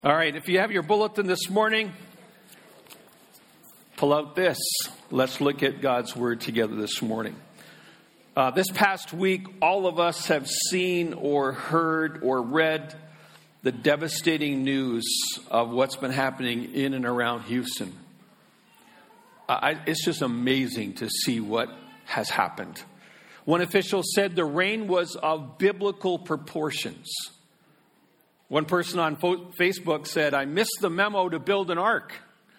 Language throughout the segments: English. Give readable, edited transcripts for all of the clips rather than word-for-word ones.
All right, if you have your bulletin this morning, pull out this. Let's look at God's Word together this morning. This past week, all of us have seen or heard or read the devastating news of what's been happening in and around Houston. It's just amazing to see what has happened. One official said the rain was of biblical proportions. One person on Facebook said, "I missed the memo to build an ark."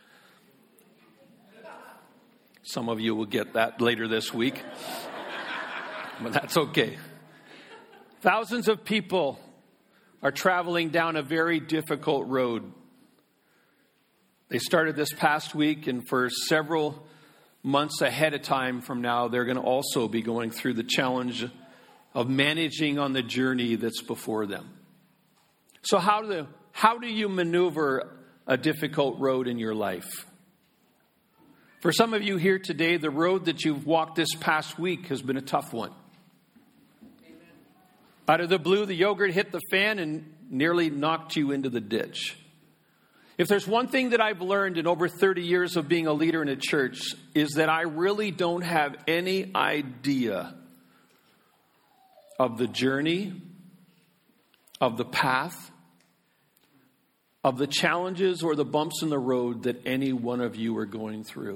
Some of you will get that later this week, but that's okay. Thousands of people are traveling down a very difficult road. They started this past week, and for several months ahead of time from now, they're going to also be going through the challenge of managing on the journey that's before them. So how do you maneuver a difficult road in your life? For some of you here today, the road that you've walked this past week has been a tough one. Amen. Out of the blue, the yogurt hit the fan and nearly knocked you into the ditch. If there's one thing that I've learned in over 30 years of being a leader in a church, is that I really don't have any idea of the journey, of the path, of the challenges or the bumps in the road that any one of you are going through.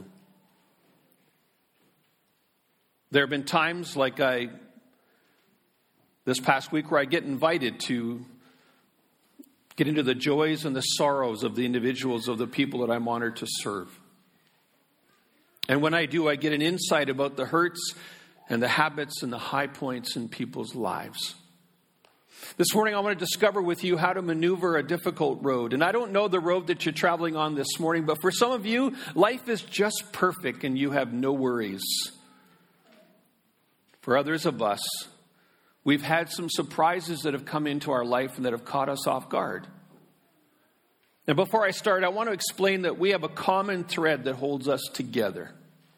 There have been times like this past week where I get invited to get into the joys and the sorrows of the individuals, of the people that I'm honored to serve. And when I do, I get an insight about the hurts and the habits and the high points in people's lives. This morning, I want to discover with you how to maneuver a difficult road. And I don't know the road that you're traveling on this morning, but for some of you, life is just perfect and you have no worries. For others of us, we've had some surprises that have come into our life and that have caught us off guard. And before I start, I want to explain that we have a common thread that holds us together.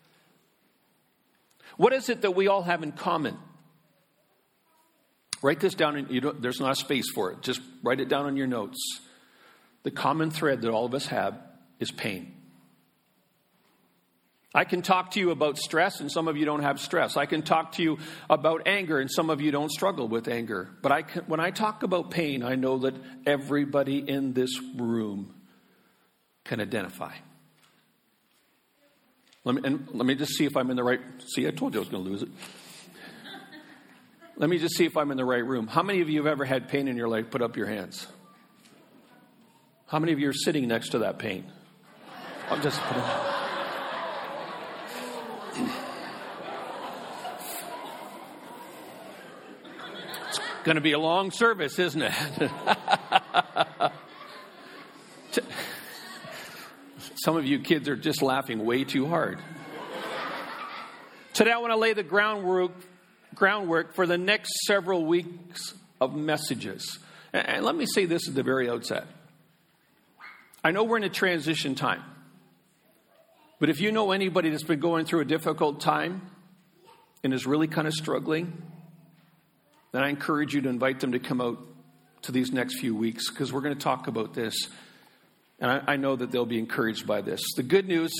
What is it that we all have in common? Write this down. There's not a space for it. Just write it down on your notes. The common thread that all of us have is pain. I can talk to you about stress, and some of you don't have stress. I can talk to you about anger, and some of you don't struggle with anger. But when I talk about pain, I know that everybody in this room can identify. Let me just see if I'm in the right... See, I told you I was going to lose it. Let me just see if I'm in the right room. How many of you have ever had pain in your life? Put up your hands. How many of you are sitting next to that pain? I'm just... It's going to be a long service, isn't it? Some of you kids are just laughing way too hard. Today I want to lay the groundwork for the next several weeks of messages. And let me say this at the very outset. I know we're in a transition time. But if you know anybody that's been going through a difficult time and is really kind of struggling, then I encourage you to invite them to come out to these next few weeks, because we're going to talk about this. And I know that they'll be encouraged by this. The good news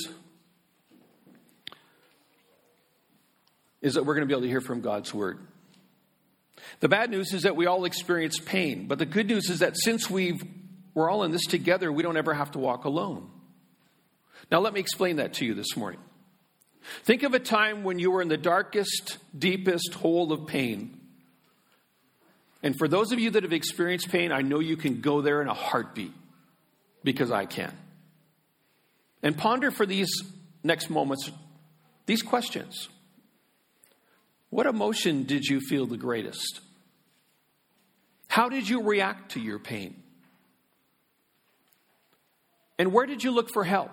is that we're going to be able to hear from God's Word. The bad news is that we all experience pain. But the good news is that since we're all in this together, we don't ever have to walk alone. Now, let me explain that to you this morning. Think of a time when you were in the darkest, deepest hole of pain. And for those of you that have experienced pain, I know you can go there in a heartbeat, because I can. And ponder for these next moments these questions. What emotion did you feel the greatest? How did you react to your pain? And where did you look for help?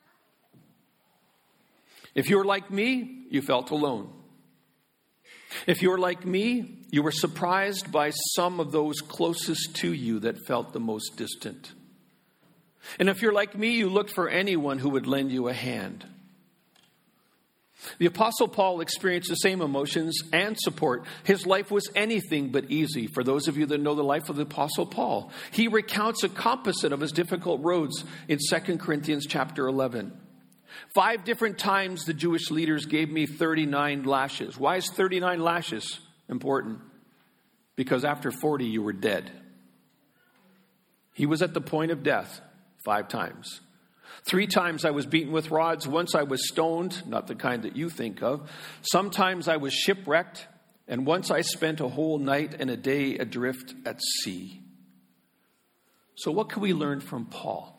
If you were like me, you felt alone. If you were like me, you were surprised by some of those closest to you that felt the most distant. And if you're like me, you looked for anyone who would lend you a hand. The Apostle Paul experienced the same emotions and support. His life was anything but easy. For those of you that know the life of the Apostle Paul, he recounts a composite of his difficult roads in 2 Corinthians chapter 11. 5 different times the Jewish leaders gave me 39 lashes. Why is 39 lashes important? Because after 40, you were dead. He was at the point of death 5 times. 3 times I was beaten with rods. Once I was stoned, not the kind that you think of. Sometimes I was shipwrecked. And once I spent a whole night and a day adrift at sea. So what can we learn from Paul?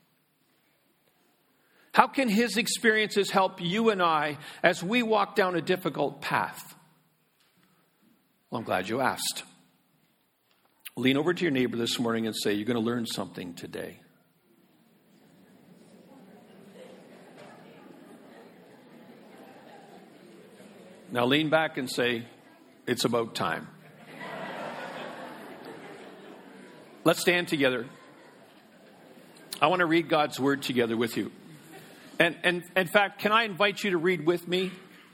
How can his experiences help you and I as we walk down a difficult path? Well, I'm glad you asked. Lean over to your neighbor this morning and say, you're going to learn something today. Now lean back and say, it's about time. Let's stand together. I want to read God's word together with you. And in fact, can I invite you to read with me?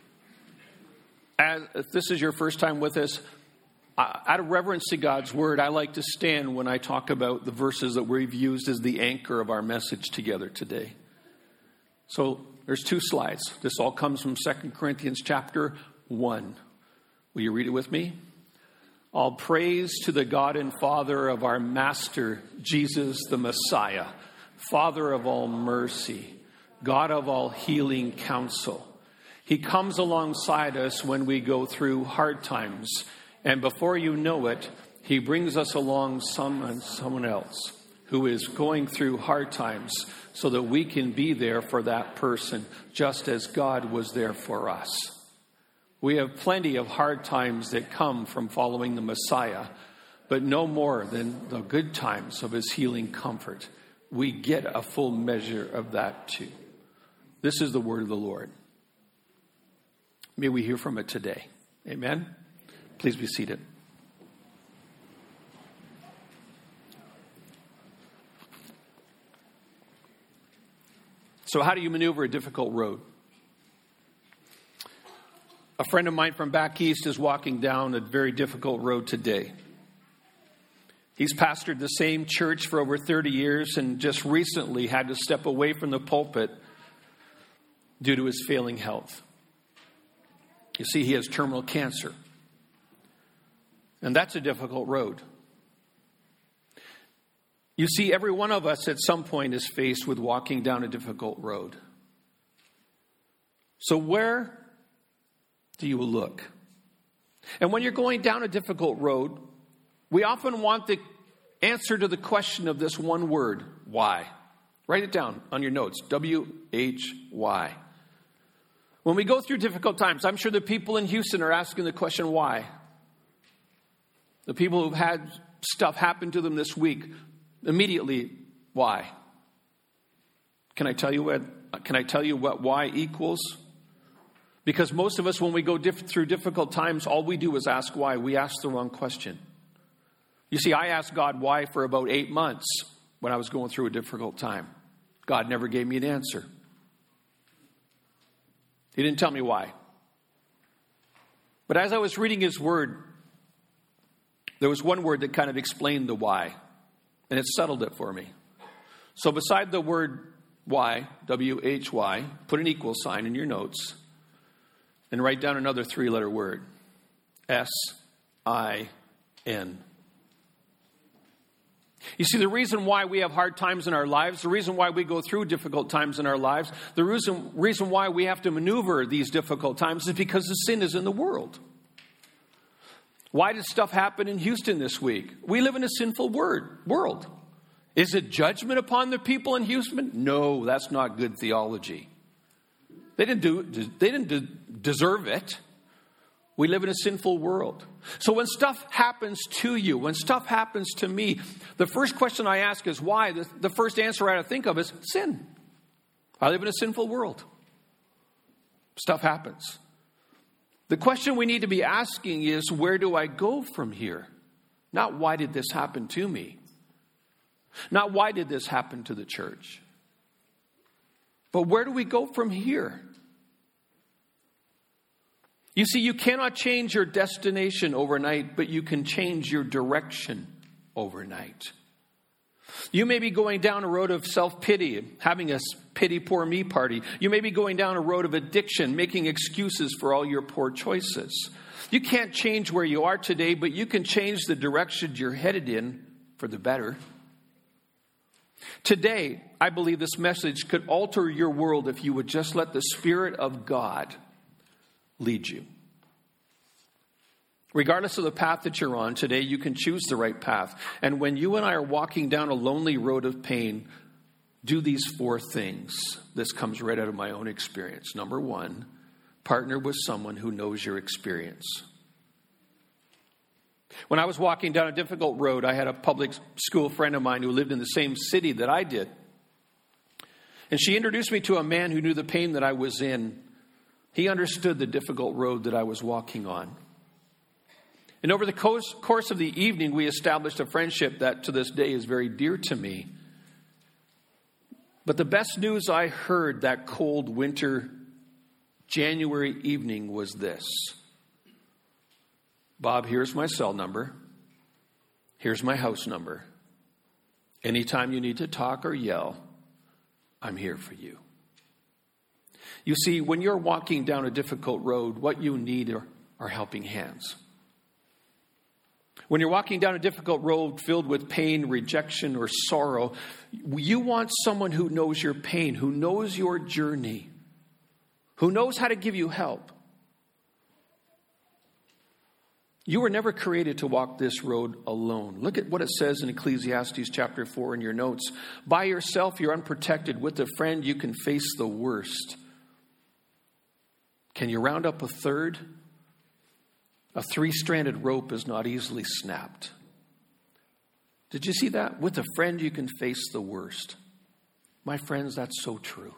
If this is your first time with us, out of reverence to God's word, I like to stand when I talk about the verses that we've used as the anchor of our message together today. So there's 2 slides. This all comes from 2 Corinthians chapter 1. Will you read it with me? All praise to the God and Father of our Master, Jesus the Messiah, Father of all mercy, God of all healing counsel. He comes alongside us when we go through hard times. And before you know it, he brings us along someone else who is going through hard times so that we can be there for that person, just as God was there for us. We have plenty of hard times that come from following the Messiah, but no more than the good times of his healing comfort. We get a full measure of that too. This is the word of the Lord. May we hear from it today. Amen. Please be seated. So how do you maneuver a difficult road? A friend of mine from back east is walking down a very difficult road today. He's pastored the same church for over 30 years and just recently had to step away from the pulpit due to his failing health. You see, he has terminal cancer. And that's a difficult road. You see, every one of us at some point is faced with walking down a difficult road. So where do you look? And when you're going down a difficult road, we often want the answer to the question of this one word, why? Write it down on your notes, W-H-Y. When we go through difficult times, I'm sure the people in Houston are asking the question, why? The people who've had stuff happen to them this week, immediately, why? Can I tell you what why equals? Because most of us, when we go through difficult times, all we do is ask why. We ask the wrong question. You see, I asked God why for about 8 months when I was going through a difficult time. God never gave me an answer. He didn't tell me why. But as I was reading his word, there was one word that kind of explained the why, and it settled it for me. So beside the word why, W-H-Y, put an equal sign in your notes and write down another 3-letter word, S-I-N. You see, the reason why we have hard times in our lives, the reason why we go through difficult times in our lives, the reason why we have to maneuver these difficult times is because the sin is in the world. Why did stuff happen in Houston this week? We live in a sinful world. Is it judgment upon the people in Houston? No, that's not good theology. They didn't deserve it. We live in a sinful world. So when stuff happens to you, when stuff happens to me, the first question I ask is why? The first answer I think of is sin. I live in a sinful world. Stuff happens. The question we need to be asking is, where do I go from here? Not why did this happen to me? Not why did this happen to the church? But where do we go from here? You see, you cannot change your destination overnight, but you can change your direction overnight. You may be going down a road of self-pity, having a pity poor me party. You may be going down a road of addiction, making excuses for all your poor choices. You can't change where you are today, but you can change the direction you're headed in for the better. Today, I believe this message could alter your world if you would just let the Spirit of God lead you. Regardless of the path that you're on today, you can choose the right path. And when you and I are walking down a lonely road of pain, do these 4 things. This comes right out of my own experience. Number 1, partner with someone who knows your experience. When I was walking down a difficult road, I had a public school friend of mine who lived in the same city that I did. And she introduced me to a man who knew the pain that I was in. He understood the difficult road that I was walking on. And over the course of the evening, we established a friendship that to this day is very dear to me. But the best news I heard that cold winter January evening was this. Bob, here's my cell number. Here's my house number. Anytime you need to talk or yell, I'm here for you. You see, when you're walking down a difficult road, what you need are helping hands. When you're walking down a difficult road filled with pain, rejection, or sorrow, you want someone who knows your pain, who knows your journey, who knows how to give you help. You were never created to walk this road alone. Look at what it says in Ecclesiastes chapter 4 in your notes. By yourself, you're unprotected. With a friend, you can face the worst. Can you round up a third? A 3-stranded rope is not easily snapped. Did you see that? With a friend, you can face the worst. My friends, that's so true.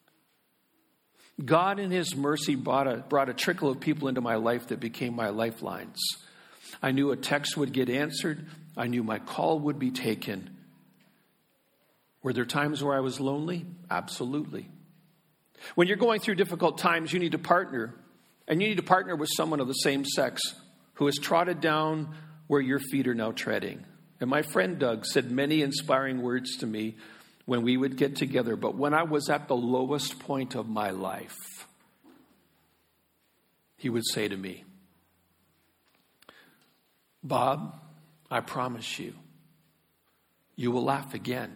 God in his mercy brought a trickle of people into my life that became my lifelines. I knew a text would get answered. I knew my call would be taken. Were there times where I was lonely? Absolutely. When you're going through difficult times, you need to partner. And you need to partner with someone of the same sex who has trotted down where your feet are now treading. And my friend Doug said many inspiring words to me when we would get together. But when I was at the lowest point of my life, he would say to me, Bob, I promise you, you will laugh again.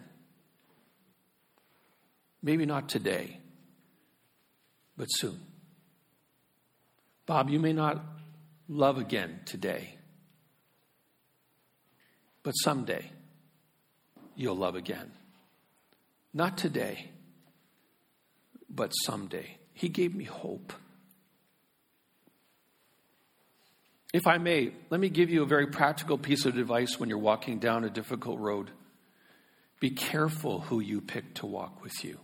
Maybe not today, but soon. Bob, you may not love again today, but someday you'll love again. Not today, but someday. He gave me hope. If I may, let me give you a very practical piece of advice when you're walking down a difficult road. Be careful who you pick to walk with you.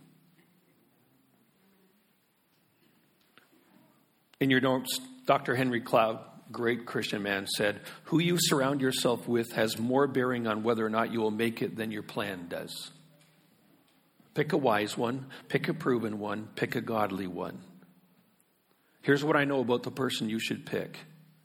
In your notes, Dr. Henry Cloud, great Christian man, said, who you surround yourself with has more bearing on whether or not you will make it than your plan does. Pick a wise one, pick a proven one, pick a godly one. Here's what I know about the person you should pick.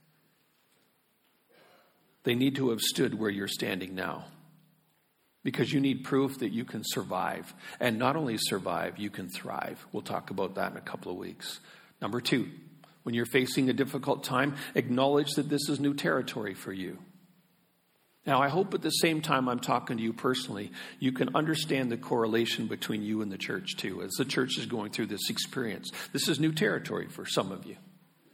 They need to have stood where you're standing now. Because you need proof that you can survive. And not only survive, you can thrive. We'll talk about that in a couple of weeks. Number 2. When you're facing a difficult time, acknowledge that this is new territory for you. Now, I hope at the same time I'm talking to you personally, you can understand the correlation between you and the church too, as the church is going through this experience. This is new territory for some of you.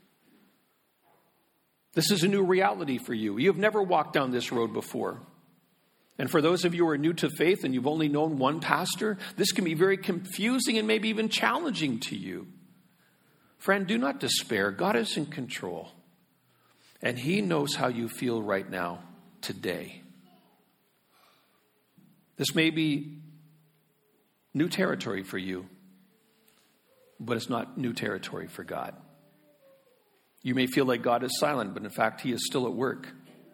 This is a new reality for you. You've never walked down this road before. And for those of you who are new to faith and you've only known one pastor, this can be very confusing and maybe even challenging to you. Friend, do not despair. God is in control. And he knows how you feel right now, today. This may be new territory for you, but it's not new territory for God. You may feel like God is silent, but in fact, he is still at work.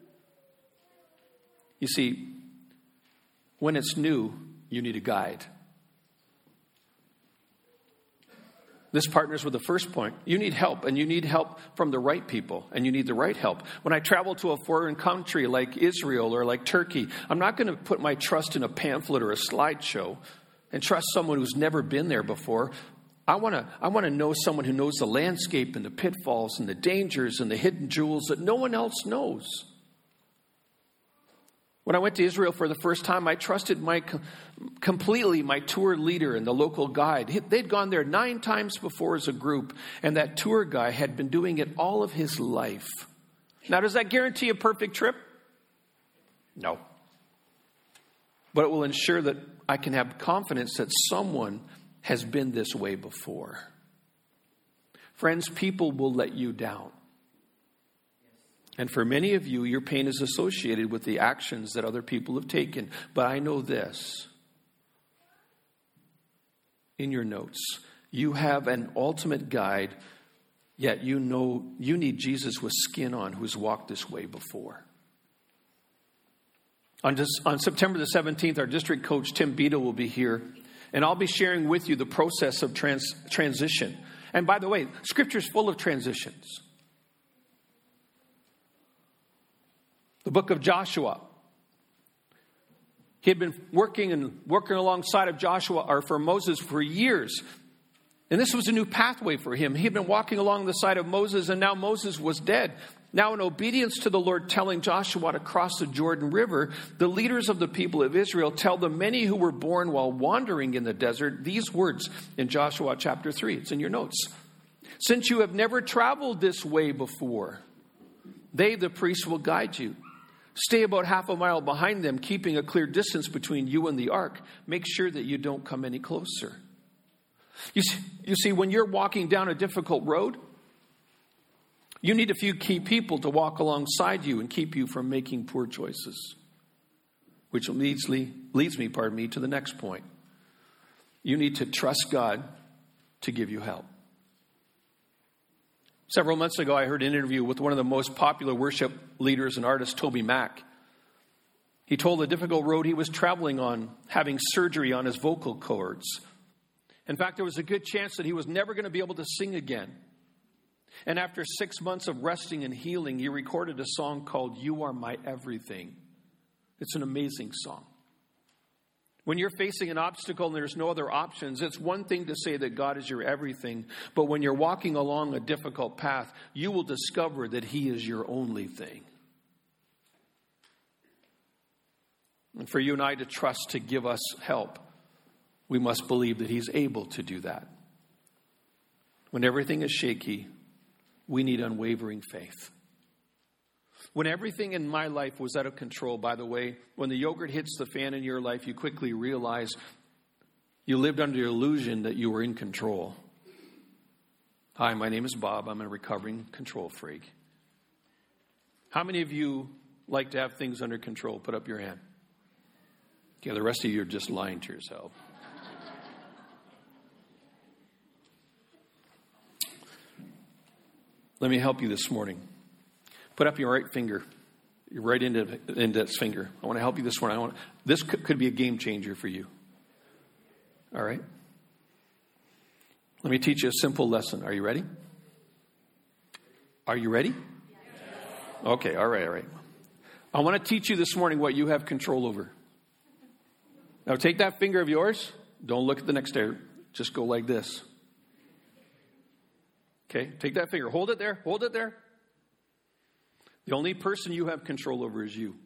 You see, when it's new, you need a guide. This partners with the first point. You need help, and you need help from the right people, and you need the right help. When I travel to a foreign country like Israel or like Turkey, I'm not going to put my trust in a pamphlet or a slideshow and trust someone who's never been there before. I want to know someone who knows the landscape and the pitfalls and the dangers and the hidden jewels that no one else knows. When I went to Israel for the first time, I trusted completely my tour leader and the local guide. They'd gone there 9 times before as a group, and that tour guy had been doing it all of his life. Now, does that guarantee a perfect trip? No. But it will ensure that I can have confidence that someone has been this way before. Friends, people will let you down. And for many of you, your pain is associated with the actions that other people have taken. But I know this. In your notes, you have an ultimate guide, yet you know you need Jesus with skin on who's walked this way before. On September the 17th, our district coach, Tim Bito, will be here. And I'll be sharing with you the process of transition. And by the way, Scripture's full of transitions. The book of Joshua. He had been working alongside of Joshua, or for Moses, for years. And this was a new pathway for him. He had been walking along the side of Moses, and now Moses was dead. Now, in obedience to the Lord telling Joshua to cross the Jordan River, the leaders of the people of Israel tell the many who were born while wandering in the desert these words in Joshua chapter 3. It's in your notes. Since you have never traveled this way before, they, the priests, will guide you. Stay about half a mile behind them, keeping a clear distance between you and the ark. Make sure that you don't come any closer. You see, when you're walking down a difficult road, you need a few key people to walk alongside you and keep you from making poor choices. Which leads me, to the next point. You need to trust God to give you help. Several months ago, I heard an interview with one of the most popular worship leaders and artists, Toby Mac. He told the difficult road he was traveling on, having surgery on his vocal cords. In fact, there was a good chance that he was never going to be able to sing again. And after 6 months of resting and healing, he recorded a song called "You Are My Everything." It's an amazing song. When you're facing an obstacle and there's no other options, it's one thing to say that God is your everything. But when you're walking along a difficult path, you will discover that He is your only thing. And for you and I to trust to give us help, we must believe that He's able to do that. When everything is shaky, we need unwavering faith. When everything in my life was out of control, by the way, when the yogurt hits the fan in your life, you quickly realize you lived under the illusion that you were in control. Hi, my name is Bob. I'm a recovering control freak. How many of you like to have things under control? Put up your hand. Okay, the rest of you are just lying to yourself. Let me help you this morning. Put up your right finger, your right index finger. I want to help you this morning. This could be a game changer for you. All right? Let me teach you a simple lesson. Are you ready? Are you ready? Yes. Okay, all right. I want to teach you this morning what you have control over. Now take that finger of yours. Don't look at the next area. Just go like this. Okay, take that finger. Hold it there. Hold it there. The only person you have control over is you.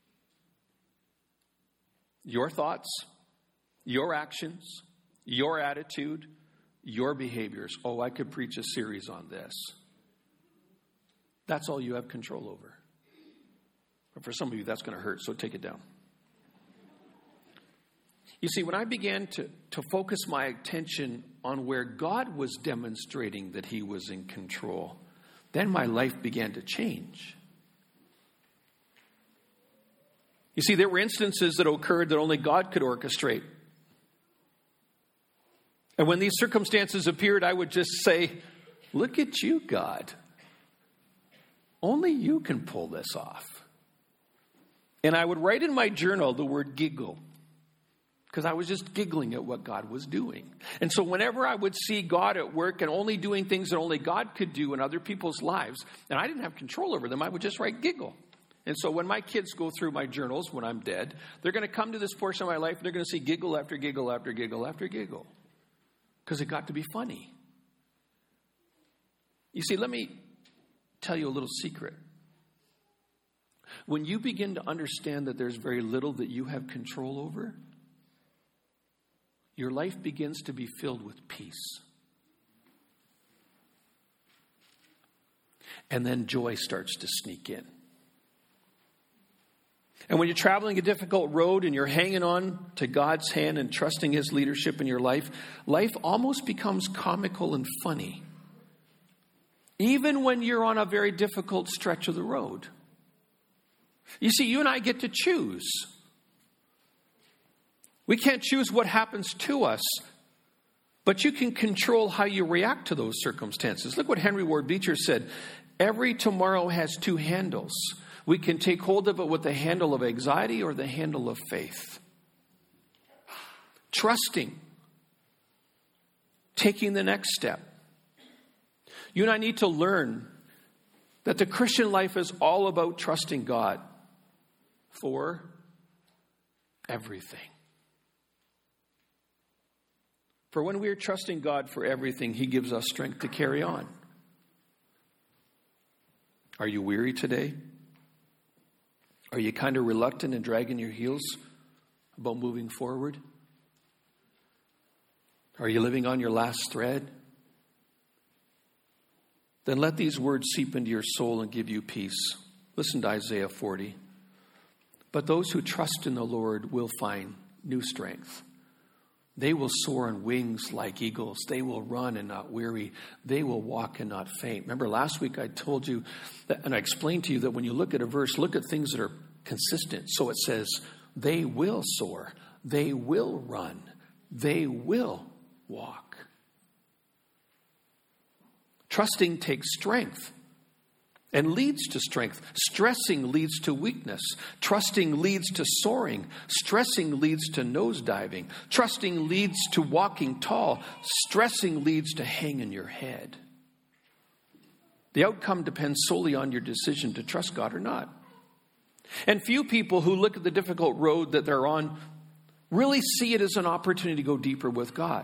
Your thoughts, your actions, your attitude, your behaviors. Oh, I could preach a series on this. That's all you have control over. But for some of you, that's going to hurt, so take it down. You see, when I began to focus my attention on where God was demonstrating that He was in control, then my life began to change. You see, there were instances that occurred that only God could orchestrate. And when these circumstances appeared, I would just say, "Look at you, God. Only you can pull this off." And I would write in my journal the word giggle. because I was just giggling at what God was doing. And so whenever I would see God at work and only doing things that only God could do in other people's lives, and I didn't have control over them, I would just write giggle. And so when my kids go through my journals when I'm dead, they're going to come to this portion of my life and they're going to see giggle after giggle after giggle after giggle. Because it got to be funny. You see, let me tell you a little secret. When you begin to understand that there's very little that you have control over, your life begins to be filled with peace. And then joy starts to sneak in. And when you're traveling a difficult road and you're hanging on to God's hand and trusting His leadership in your life, life almost becomes comical and funny. Even when you're on a very difficult stretch of the road. You see, you and I get to choose. We can't choose what happens to us, but you can control how you react to those circumstances. Look what Henry Ward Beecher said. Every tomorrow has two handles. We can take hold of it with the handle of anxiety or the handle of faith. Trusting. Taking the next step. You and I need to learn that the Christian life is all about trusting God for everything. For when we are trusting God for everything, He gives us strength to carry on. Are you weary today? Are you kind of reluctant and dragging your heels about moving forward? Are you living on your last thread? Then let these words seep into your soul and give you peace. Listen to Isaiah 40. But those who trust in the Lord will find new strength. They will soar on wings like eagles. They will run and not weary. They will walk and not faint. Remember last week I told you that, and I explained to you that when you look at a verse, look at things that are consistent. So it says, they will soar. They will run. They will walk. Trusting takes strength and leads to strength. Stressing leads to weakness. Trusting leads to soaring. Stressing leads to nosediving. Trusting leads to walking tall. Stressing leads to hanging your head. The outcome depends solely on your decision to trust God or not. And few people who look at the difficult road that they're on really see it as an opportunity to go deeper with God.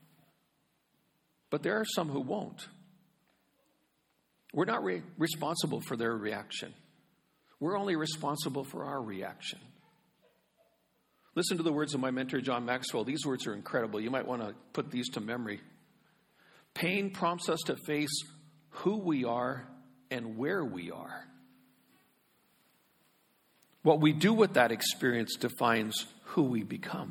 But there are some who won't. We're not responsible for their reaction. We're only responsible for our reaction. Listen to the words of my mentor, John Maxwell. These words are incredible. You might want to put these to memory. Pain prompts us to face who we are and where we are. What we do with that experience defines who we become.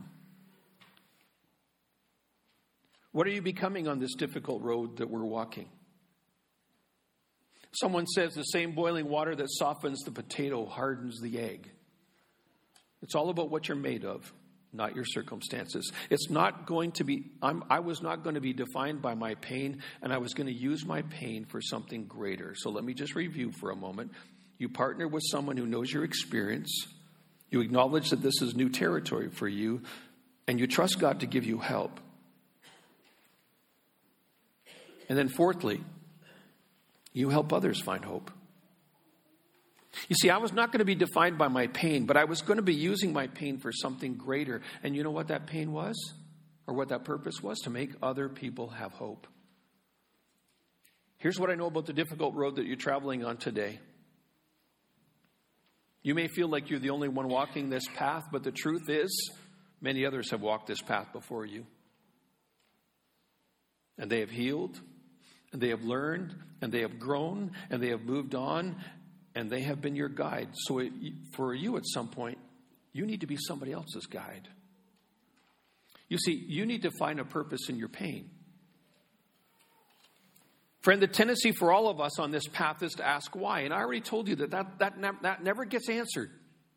What are you becoming on this difficult road that we're walking? Someone says the same boiling water that softens the potato hardens the egg. It's all about what you're made of, not your circumstances. It's not going to be, I was not going to be defined by my pain, and I was going to use my pain for something greater. So let me just review for a moment. You partner with someone who knows your experience. You acknowledge that this is new territory for you, and you trust God to give you help. And then fourthly, you help others find hope. You see, I was not going to be defined by my pain, but I was going to be using my pain for something greater. And you know what that pain was? Or what that purpose was? To make other people have hope. Here's what I know about the difficult road that you're traveling on today. You may feel like you're the only one walking this path, but the truth is, many others have walked this path before you. And they have healed. And they have learned, and they have grown, and they have moved on, and they have been your guide. So for you at some point, you need to be somebody else's guide. You see, you need to find a purpose in your pain. Friend, the tendency for all of us on this path is to ask why. And I already told you that never gets answered.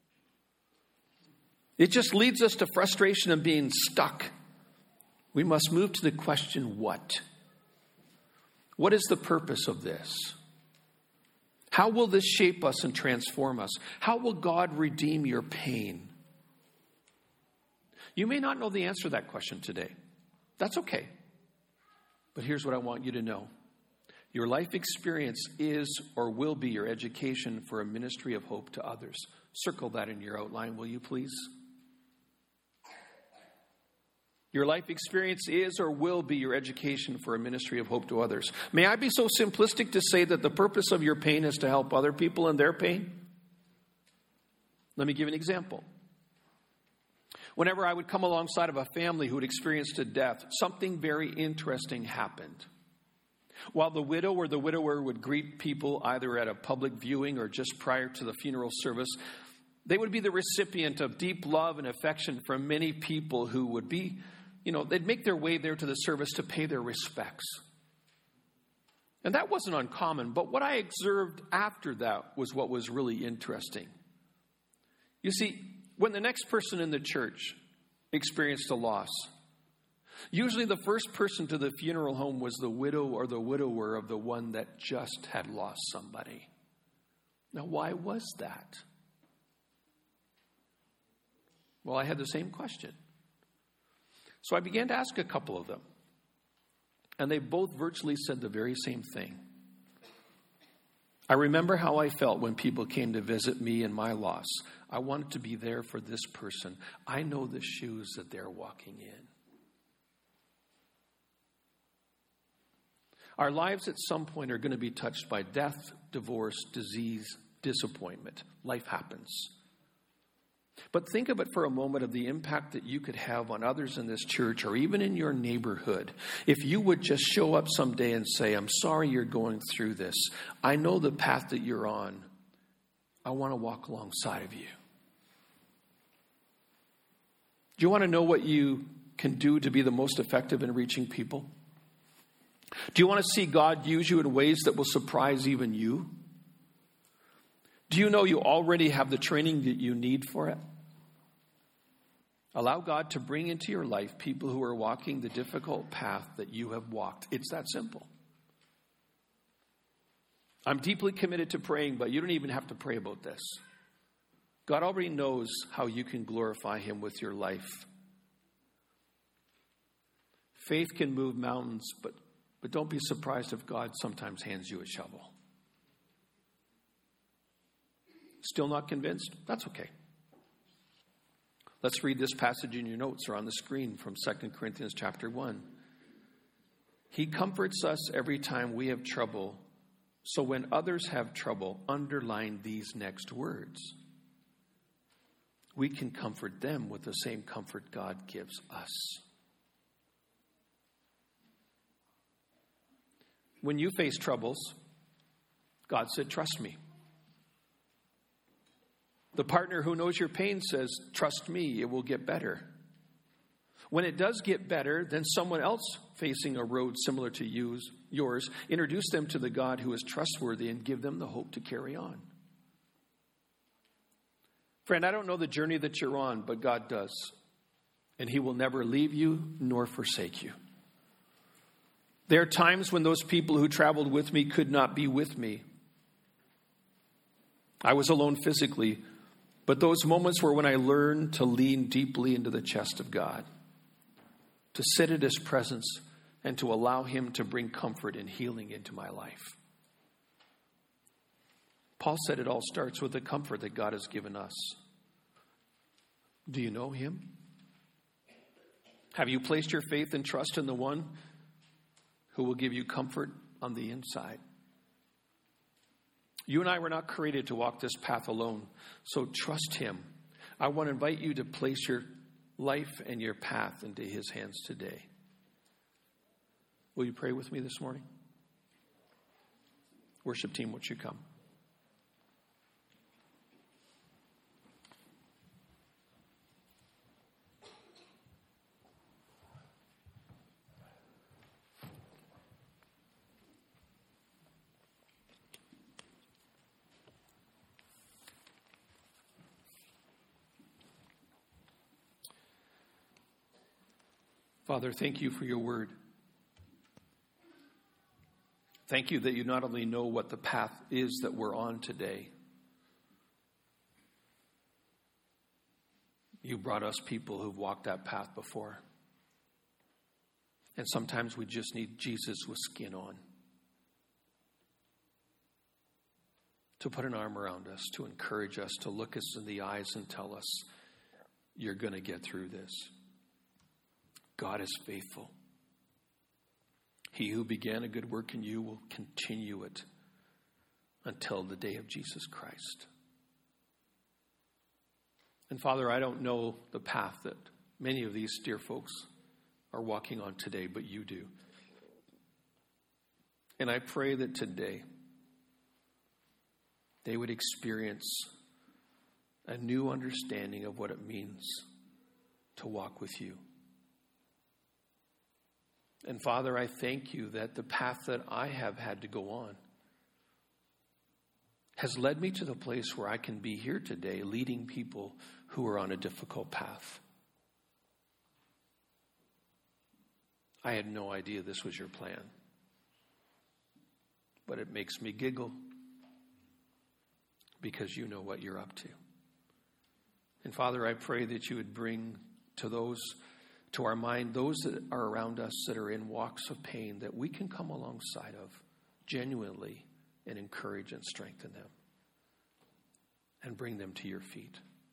It just leads us to frustration and being stuck. We must move to the question, what? What is the purpose of this? How will this shape us and transform us? How will God redeem your pain? You may not know the answer to that question today. That's okay. But here's what I want you to know. Your life experience is or will be your education for a ministry of hope to others. Circle that in your outline, will you please? Your life experience is or will be your education for a ministry of hope to others. May I be so simplistic to say that the purpose of your pain is to help other people in their pain? Let me give you an example. Whenever I would come alongside of a family who had experienced a death, something very interesting happened. While the widow or the widower would greet people either at a public viewing or just prior to the funeral service, they would be the recipient of deep love and affection from many people who would be, they'd make their way there to the service to pay their respects. And that wasn't uncommon, but what I observed after that was what was really interesting. You see, when the next person in the church experienced a loss, usually the first person to the funeral home was the widow or the widower of the one that just had lost somebody. Now, why was that? Well, I had the same question. So I began to ask a couple of them. And they both virtually said the very same thing. I remember how I felt when people came to visit me in my loss. I wanted to be there for this person. I know the shoes that they're walking in. Our lives at some point are going to be touched by death, divorce, disease, disappointment. Life happens. But think of it for a moment of the impact that you could have on others in this church or even in your neighborhood. If you would just show up someday and say, I'm sorry you're going through this. I know the path that you're on. I want to walk alongside of you. Do you want to know what you can do to be the most effective in reaching people? Do you want to see God use you in ways that will surprise even you? Do you know you already have the training that you need for it? Allow God to bring into your life people who are walking the difficult path that you have walked. It's that simple. I'm deeply committed to praying, but you don't even have to pray about this. God already knows how you can glorify Him with your life. Faith can move mountains, but don't be surprised if God sometimes hands you a shovel. Still not convinced? That's okay. Let's read this passage in your notes or on the screen from 2 Corinthians chapter 1. He comforts us every time we have trouble. So when others have trouble, underline these next words. We can comfort them with the same comfort God gives us. When you face troubles, God said, trust me. The partner who knows your pain says, trust me, it will get better. When it does get better, then someone else facing a road similar to yours, introduce them to the God who is trustworthy and give them the hope to carry on. Friend, I don't know the journey that you're on, but God does. And He will never leave you nor forsake you. There are times when those people who traveled with me could not be with me. I was alone physically, but those moments were when I learned to lean deeply into the chest of God, to sit at His presence, and to allow Him to bring comfort and healing into my life. Paul said it all starts with the comfort that God has given us. Do you know Him? Have you placed your faith and trust in the one who will give you comfort on the inside? You and I were not created to walk this path alone, so trust Him. I want to invite you to place your life and your path into His hands today. Will you pray with me this morning? Worship team, would you come? Father, thank you for your word. Thank you that you not only know what the path is that we're on today, You brought us people who've walked that path before. And sometimes we just need Jesus with skin on to put an arm around us, to encourage us, to look us in the eyes and tell us, you're going to get through this. God is faithful. He who began a good work in you will continue it until the day of Jesus Christ. And Father, I don't know the path that many of these dear folks are walking on today, but you do. And I pray that today they would experience a new understanding of what it means to walk with you. And Father, I thank you that the path that I have had to go on has led me to the place where I can be here today leading people who are on a difficult path. I had no idea this was your plan, but it makes me giggle because you know what you're up to. And Father, I pray that you would bring to our mind those that are around us that are in walks of pain that we can come alongside of genuinely and encourage and strengthen them and bring them to your feet.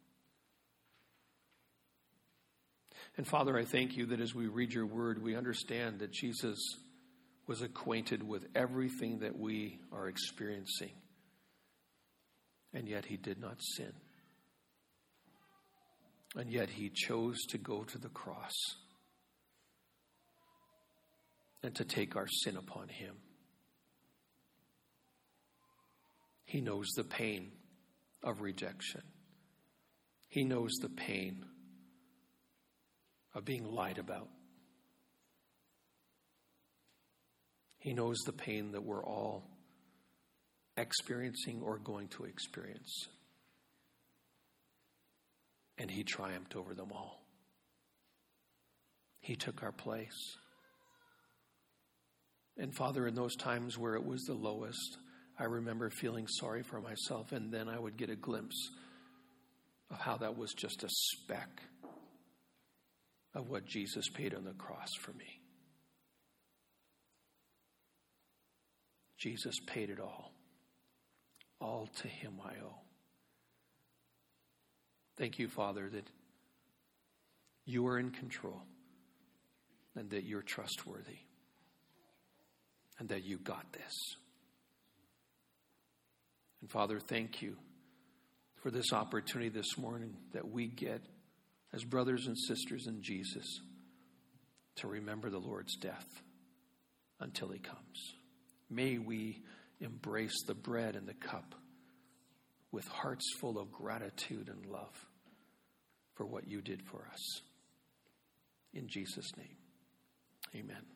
And Father, I thank you that as we read your word, we understand that Jesus was acquainted with everything that we are experiencing, and yet he did not sin. And yet he chose to go to the cross and to take our sin upon him. He knows the pain of rejection. He knows the pain of being lied about. He knows the pain that we're all experiencing or going to experience. And he triumphed over them all. He took our place. And Father, in those times where it was the lowest, I remember feeling sorry for myself, and then I would get a glimpse of how that was just a speck of what Jesus paid on the cross for me. Jesus paid it all. All to him I owe. Thank you, Father, that you are in control and that you're trustworthy and that you got this. And Father, thank you for this opportunity this morning that we get as brothers and sisters in Jesus to remember the Lord's death until he comes. May we embrace the bread and the cup with hearts full of gratitude and love for what you did for us. In Jesus' name, amen.